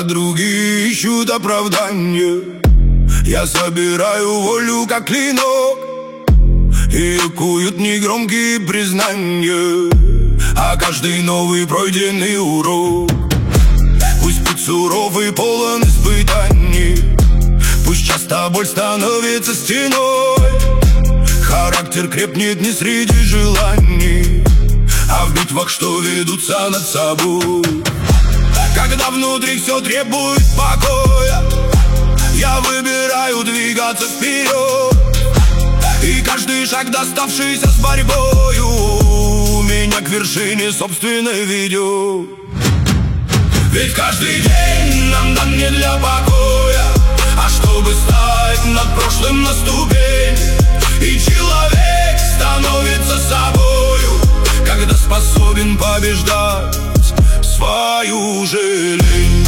а другие ищут оправдания. Я собираю волю, как клинок, и куют негромкие признания, а каждый новый пройденный урок пусть путь суров и полон испытаний, пусть часто боль становится стеной, характер крепнет не среди желаний, а в битвах, что ведутся над собой. Когда внутри все требует покоя, я выбираю двигаться вперед, и каждый шаг, доставшийся с борьбою, меня к вершине собственной ведет. Ведь каждый день нам дан не для покоя, а чтобы стать над прошлым на ступень. И человек становится собою, когда способен побеждать свою же лень.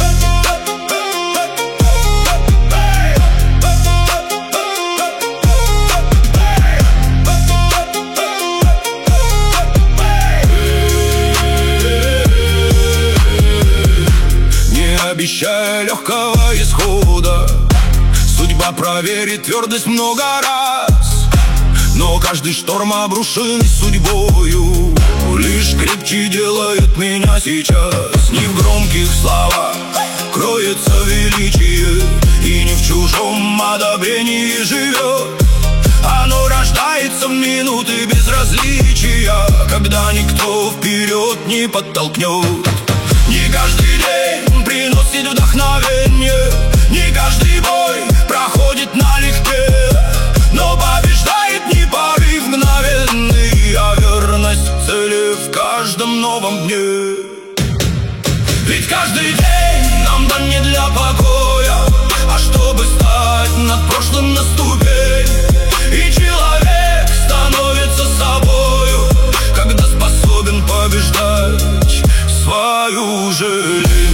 Обещая легкого исхода, судьба проверит твердость много раз, но каждый шторм, обрушенный судьбою, лишь крепче делает меня сейчас. Не в громких словах кроется величие, и не в чужом одобрении живет. Оно рождается в минуты безразличия, когда никто вперед не подтолкнет. Не каждый день приносит вдохновение, не каждый бой проходит налегке, но побеждает не порыв мгновенный, а верность цели в каждом новом дне. Ведь каждый день нам дан не для покоя, а чтобы стать над прошлым на ступень. И человек становится собою, когда способен побеждать свою же лень.